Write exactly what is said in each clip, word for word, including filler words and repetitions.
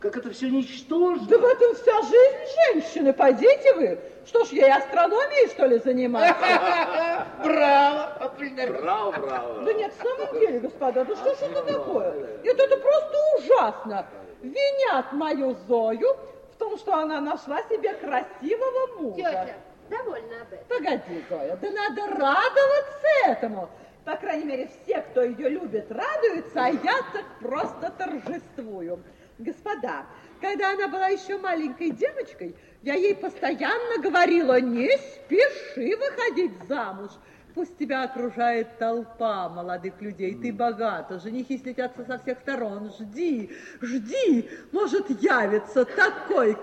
Как это все ничтожно. Да в этом вся жизнь женщины. Пойдите вы. Что ж, ей астрономией, что ли, заниматься? Браво! Браво, браво. Да нет, в самом деле, господа, да что ж это такое? Это, это просто ужасно. Винят мою Зою в том, что она нашла себе красивого мужа. Тетя, довольна об этом. Погоди, Зоя, да надо радоваться этому. По крайней мере, все, кто ее любит, радуются, а я так просто торжествую. Господа, когда она была еще маленькой девочкой, я ей постоянно говорила: не спеши выходить замуж. Пусть тебя окружает толпа молодых людей, ты богата, женихи слетятся со всех сторон. Жди, жди, может явится такой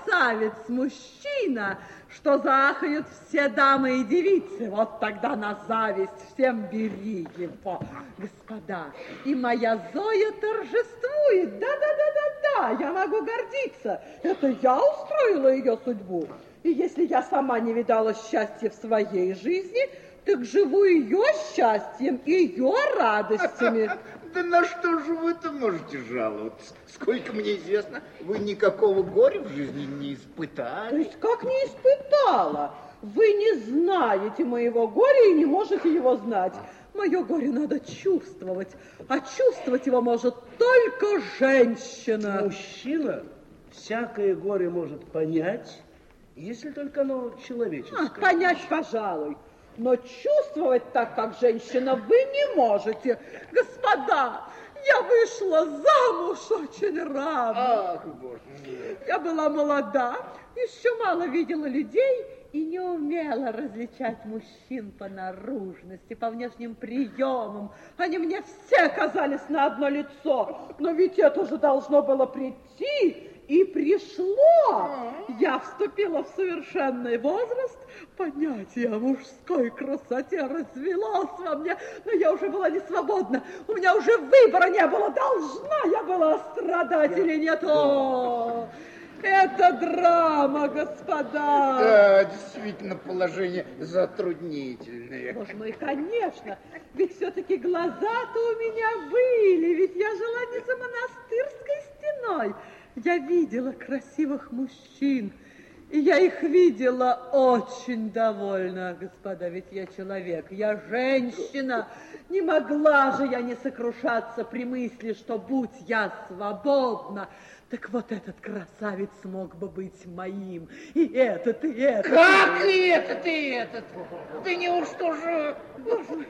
красавец-мужчина, что заахают все дамы и девицы. Вот тогда на зависть всем бери его. Господа, и моя Зоя торжествует. Да-да-да-да-да, я могу гордиться. Это я устроила ее судьбу. И если я сама не видала счастья в своей жизни, так живу ее счастьем, ее радостями. Да на что же вы-то можете жаловаться? Сколько мне известно, вы никакого горя в жизни не испытали. То есть как не испытала? Вы не знаете моего горя и не можете его знать. Мое горе надо чувствовать, а чувствовать его может только женщина. Мужчина всякое горе может понять, если только оно человеческое. А, понять, пожалуй. Но чувствовать так, как женщина, вы не можете. Господа, я вышла замуж очень рано. Ах, боже мой. Я была молода, еще мало видела людей и не умела различать мужчин по наружности, по внешним приемам. Они мне все казались на одно лицо. Но ведь это же должно было прийти. И пришло. Я вступила в совершенный возраст, понятие о мужской красоте развелось во мне, но я уже была не свободна, у меня уже выбора не было, должна я была страдать или нет. О, это драма, господа. Да, действительно, положение затруднительное. Боже мой, конечно, ведь все-таки глаза-то у меня были, ведь я жила не за монастырской стеной. Я видела красивых мужчин, и я их видела очень довольна, господа, ведь я человек, я женщина. Не могла же я не сокрушаться при мысли, что будь я свободна, так вот этот красавец мог бы быть моим, и этот, и этот. Как и этот, и этот? Да неужто же... Боже,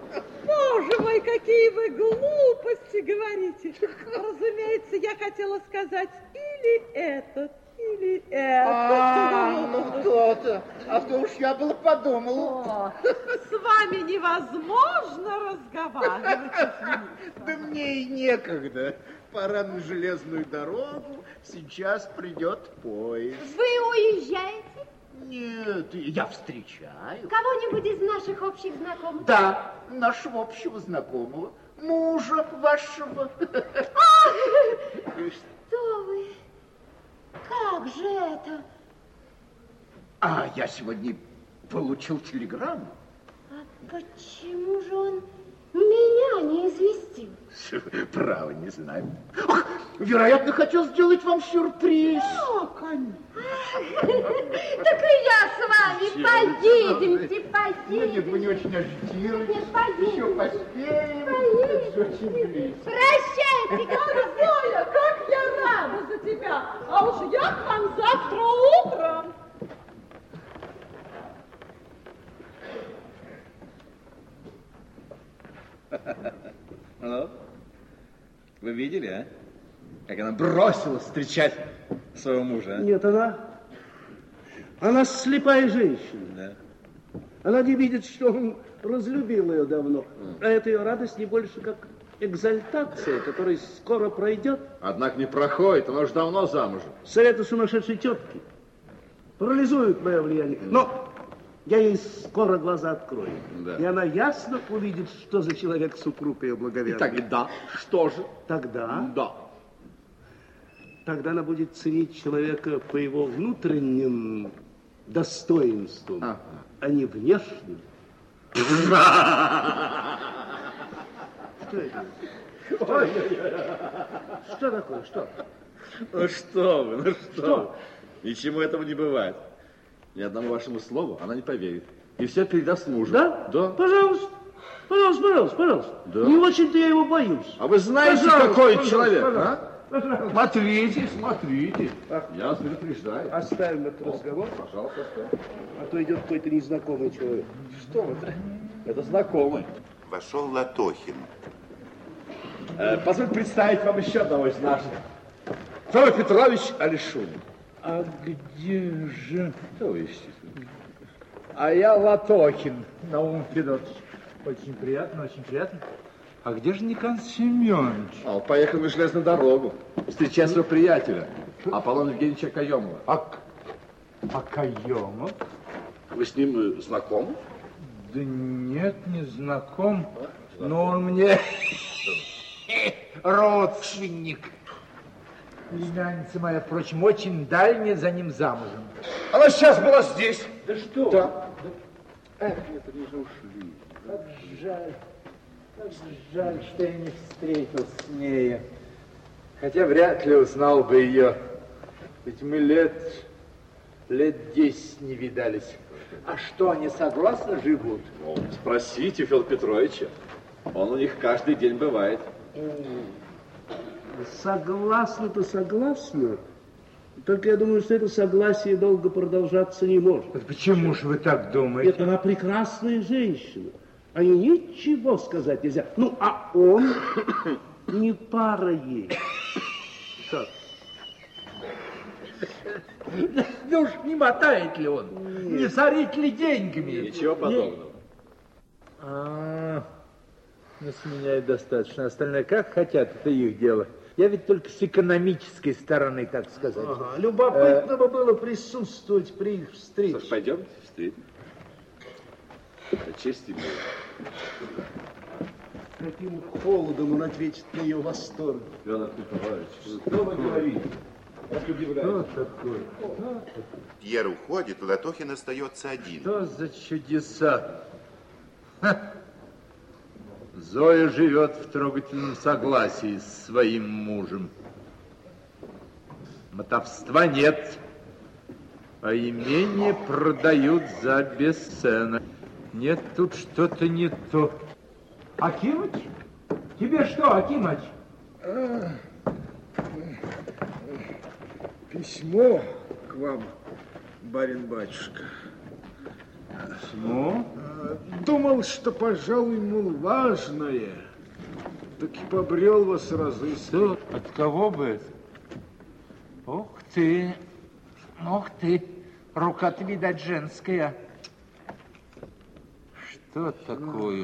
боже мой, какие вы глупости говорите. Разумеется, я хотела сказать или этот, или этот. А, ну кто-то. А то уж я было подумал. О, с вами невозможно разговаривать. Да мне и некогда. Пора на железную дорогу. Сейчас придет поезд. Вы уезжаете? Нет, я встречаю. Кого-нибудь из наших общих знакомых? Да, нашего общего знакомого, мужа вашего. Ах, что вы? Как же это? А я сегодня получил телеграмму. А почему же он меня не известил? Право, не знаю. Ах, вероятно, хотел сделать вам сюрприз. О, конечно. Так и я с вами. Поедемте, Ну, нет, вы не поедемте. очень агитируете. Нет, поедем. Еще поспеем. Поедем. Это же очень близко. Прощайте, Ах, Зоя, как я рада за тебя. А уж я к вам завтра утром. Ну, вы видели, а? Как она бросилась встречать своего мужа, а? Нет, она... Она слепая женщина. Да. Она не видит, что он разлюбил ее давно. А эта ее радость не больше как экзальтация, которая скоро пройдет. Однако не проходит, она уже давно замужем. Советы сумасшедшей тетки парализуют мое влияние. Но я ей скоро глаза открою. Да. И она ясно увидит, что за человек супруг ее благоверный. И тогда что же? Тогда, Да. тогда она будет ценить человека по его внутренним достоинствам, Ага. а не внешним. Что это? Что? Что такое? Что? Ну что вы, ну что? Что? Ничему этого не бывает. Ни одному вашему слову она не поверит. И все передаст мужу. Да? Да. Пожалуйста. Пожалуйста, пожалуйста, пожалуйста. Да. Не очень-то я его боюсь. А вы знаете, Пожалуйста, какой пожалуйста, человек, пожалуйста, а? пожалуйста. Смотрите, смотрите. Я вас предупреждаю. Оставим этот разговор, Пожалуйста, оставьте. а то идет какой-то незнакомый человек. Что вы-то? Это знакомый. Вошел Латохин. Э, позвольте представить вам еще одного из наших. Федор Петрович Алишунин. А где же? Что вы ищете? А я Латохин, Наум Федорович. Очень приятно, очень приятно. А где же Николай Семенович? А он поехал на железную дорогу встречать своего приятеля, Аполлона Евгеньевича Каемова. А, а Каемов? Вы с ним э, знакомы? Да нет, не знаком, но он мне родственник. Племянница моя, впрочем, очень дальняя, за ним замужем. Она сейчас была здесь. Да что? Да. Эх, это не ушли. Как жаль, как жаль, что я не встретился с ней. Хотя вряд ли узнал бы ее. Ведь мы лет, лет десять не видались. А что, они согласно живут? Ну, спросите Федора Петровича. Он у них каждый день бывает. Согласна-то согласна. Только я думаю, что это согласие долго продолжаться не может. Так почему же вы так думаете? Это она прекрасная женщина. О ней ничего сказать нельзя. Ну, а он не пара ей. Что? Ну уж не мотает ли он? Не сорит ли деньгами? Ничего подобного. А, ну с меня и достаточно. Остальное как хотят, это их дело. Я ведь только с экономической стороны, так сказать. Ага, любопытно бы было присутствовать при их встрече. Что ж, пойдемте встретим. Это честь имею. Каким холодом он ответит на ее восторг. Федор Петрович, что вы говорите? Как удивляетесь? Что такое? Пьер уходит, Латохин остается один. Что за чудеса? Ха. Зоя живет в трогательном согласии с своим мужем. Мотовства нет, а имение продают за бесценок. Нет, тут что-то не то. Акимыч? Тебе что, Акимыч? А, письмо к вам, барин-батюшка. Письмо? Думал, что, пожалуй, мол, важное. Так и побрел вас разыскивать. Что? От кого бы это? Ух ты, ух ты, рука-то, видать, женская. Что такое?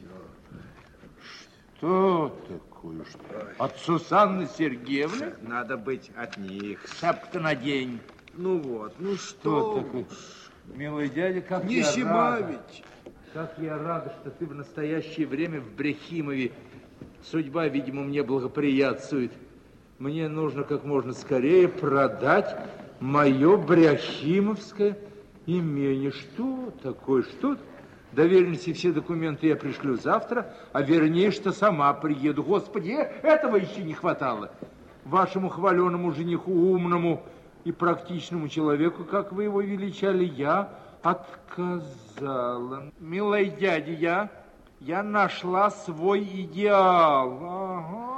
Что такое? Что? От Сусанны Сергеевны? Надо быть от них. Шапка надень. Ну вот, ну Что что такое? Милый дядя, как Не я зима рада. ведь. Как я рада, что ты в настоящее время в Брехимове. Судьба, видимо, мне благоприятствует. Мне нужно как можно скорее продать мое бряхимовское имение. Что такое? Что? Доверенности, все документы я пришлю завтра, а вернее, что сама приеду. Господи, этого еще не хватало. Вашему хваленому жениху, умному и практичному человеку, как вы его величали, я отказала. Милый дядя, я, я нашла свой идеал. Ага.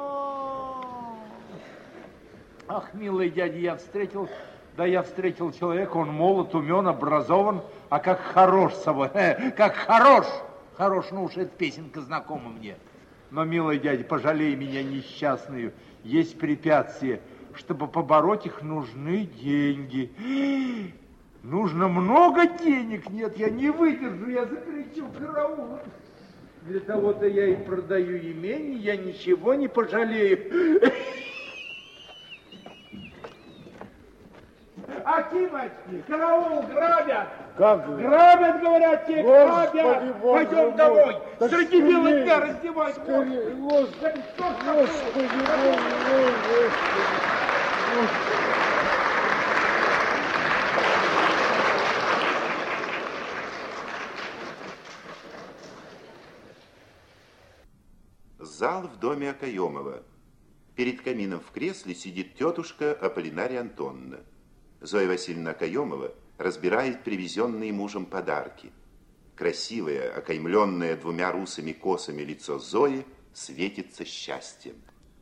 Ах, милый дядя, я встретил, да я встретил человека, он молод, умен, образован, а как хорош собой, э, как хорош. Хорош, ну уж эта песенка знакома мне. Но, милый дядя, пожалей меня несчастную, есть препятствие. Чтобы побороть их, нужны деньги. Нужно много денег. Нет, я не выдержу, я закричу караул. Для того-то я и продаю имение, я ничего не пожалею. Акимочки, караул, грабят! Как вы? Грабят, говорят, те, Господи, грабят! Боже Пойдем мой! домой! Да Среди скорее! белых дня раздевать! Скорее, Господи, Да что ж Господи, такое? Боже, Господи. Зал в доме Акаемова. Перед камином в кресле сидит тетушка Аполлинария Антоновна. Зоя Васильевна Окаемова разбирает привезенные мужем подарки. Красивое, окаймленное двумя русыми косами лицо Зои светится счастьем.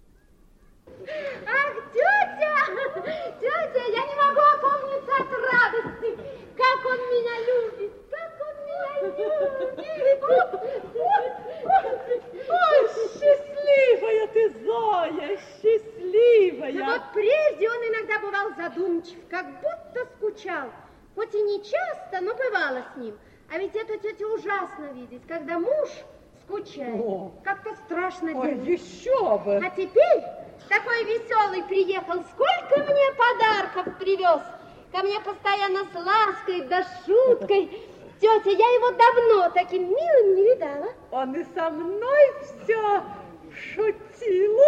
Ах, тетя! Тетя, я не могу опомниться от радости. Как он меня любит! Как он меня любит! Ой, счастливая ты, Зоя, счастливая. Но вот прежде он иногда бывал задумчив, как будто скучал. Хоть и не часто, но бывало с ним. А ведь это, тетя, ужасно видеть, когда муж скучает. Как-то страшно делать. Ой, еще бы. А теперь такой веселый приехал. Сколько мне подарков привез. Ко мне постоянно с лаской да шуткой. Тетя, я его давно таким милым не видала. Он и со мной все шутил.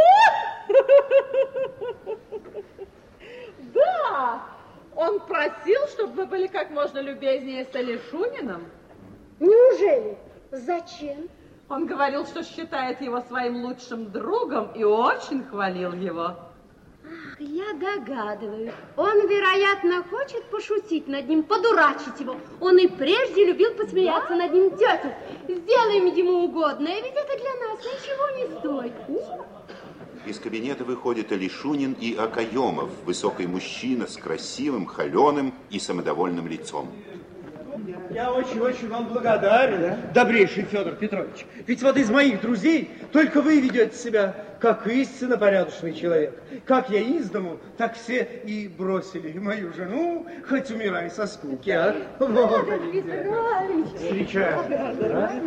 Да, он просил, чтобы вы были как можно любезнее с Алишуниным. Неужели? Зачем? Он говорил, что считает его своим лучшим другом и очень хвалил его. Ах, я догадываюсь. Он, вероятно, хочет пошутить над ним, подурачить его. Он и прежде любил посмеяться над ним. Тетя, сделаем ему угодное, ведь это для нас ничего не стоит. Из кабинета выходят Алишунин и Окаемов, высокий мужчина с красивым, холеным и самодовольным лицом. Я очень-очень вам благодарен, да? Добрейший Федор Петрович. Ведь вот из моих друзей только вы ведете себя как истинно порядочный человек. Как я из дому, так все и бросили мою жену, хоть умирай со скуки, а? Вот, встречаю.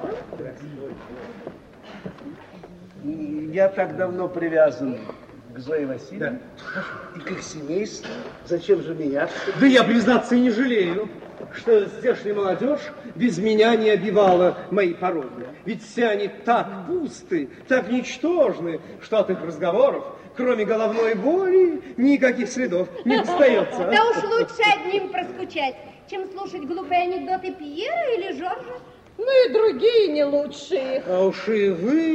Я так давно привязан к Зое Васильевне, да, и к их семейству. Зачем же меняться? Да я, признаться, и не жалею, что здешняя молодежь без меня не обивала мои пороги. Ведь все они так пусты, так ничтожны, что от их разговоров, кроме головной боли, никаких следов не остается. Да уж лучше одним проскучать, чем слушать глупые анекдоты Пьера или Жоржа. Ну и другие не лучшие. А уж и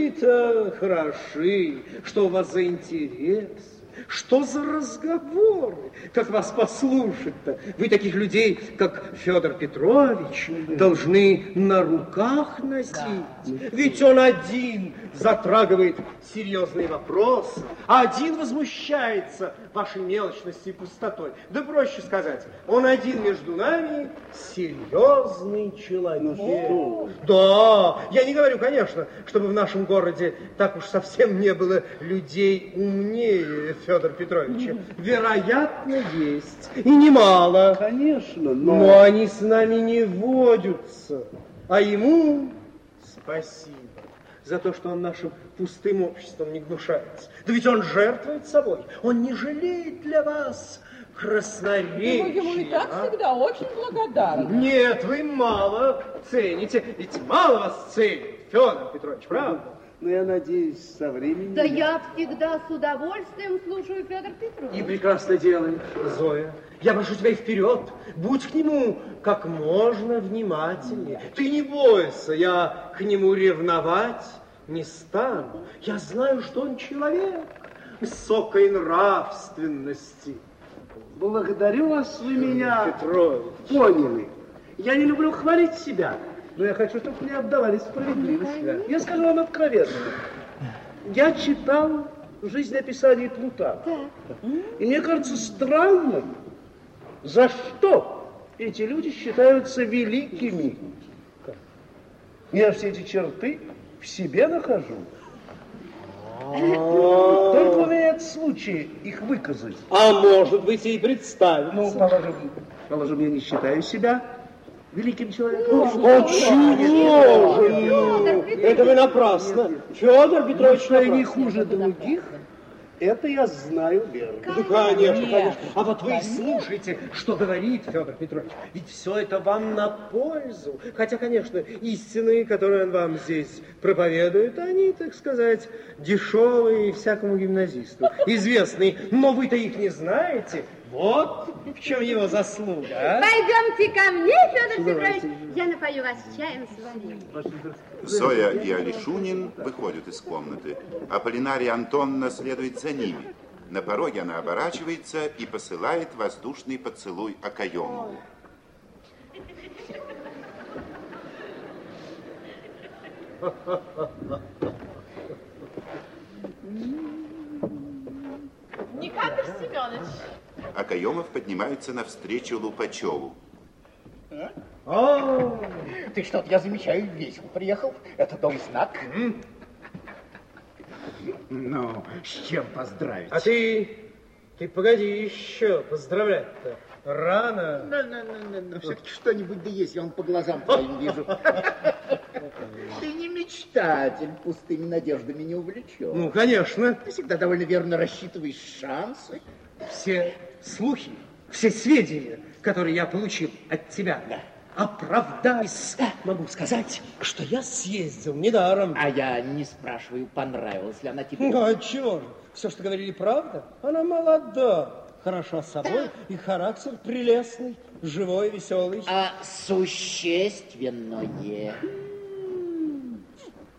вы-то хороши, что у вас за интерес. Что за разговоры? Как вас послушать-то? Вы таких людей, как Федор Петрович, должны на руках носить. Ведь он один затрагивает серьезные вопросы, а один возмущается вашей мелочностью и пустотой. Да проще сказать, он один между нами серьезный человек. Ну, да, я не говорю, конечно, чтобы в нашем городе так уж совсем не было людей умнее Федора Петровича. Вероятно, есть. И немало. Конечно, но... Но они с нами не водятся. А ему спасибо за то, что он нашим пустым обществом не гнушается. Да ведь он жертвует собой. Он не жалеет для вас красноречия. Вы ему и так а? всегда очень благодарны. Нет, вы мало цените. Ведь мало вас ценит Федор Петрович, правда? Но я надеюсь, со временем... Да я всегда с удовольствием слушаю Федор Петрович. И прекрасно делаешь, Зоя. Я прошу тебя и вперед. Будь к нему как можно внимательнее. Ты не бойся, я к нему ревновать не стану. Я знаю, что он человек высокой нравственности. Благодарю вас, вы меня Петрович. Поняли. Я не люблю хвалить себя. Но я хочу, чтобы мне отдавали справедливость. Да. Я скажу вам откровенно. Я читал жизнеописание Плутарха. И мне кажется странным, за что эти люди считаются великими. Я все эти черты в себе нахожу. Только у меня нет случая их выказать. А может быть и представить. Ну, положим, положим, я не считаю себя великим человеком. О, чего же? Ну, это вы напрасно. Федор Петрович, что я не хуже других, это я знаю верно. Ну, конечно, конечно. А вот вы и слушайте, что говорит Федор Петрович. Ведь все это вам на пользу. Хотя, конечно, истины, которые он вам здесь проповедует, они, так сказать, дешевые всякому гимназисту, известные. Но вы-то их не знаете. Вот в чем его заслуга, а? Пойдемте ко мне, Федор Петрович. Я напою вас чаем с вареньем. Зоя и Алишунин выходят из комнаты. Аполлинария Антонна следует за ними. На пороге она оборачивается и посылает воздушный поцелуй Окаемову. Никандр Семенович. Окаемов поднимается навстречу Лупачеву. О, ты что-то, я замечаю, весело приехал. Это новый знак. Ну, с чем поздравить? А ты, ты погоди еще, поздравлять-то рано. Ну, ну, ну, ну, ну, все-таки что-нибудь да есть, я он по глазам твоим вижу. Ты не мечтатель, пустыми надеждами не увлечен. Ну, конечно. Ты всегда довольно верно рассчитываешь шансы. Все слухи, все сведения, которые я получил от тебя, да, оправдались. Да. Могу сказать, что я съездил недаром. А я не спрашиваю, понравилась ли она тебе. Ну, а чего же? Все, что говорили, правда. Она молода, хороша собой, и характер прелестный, живой, веселый. А существенное...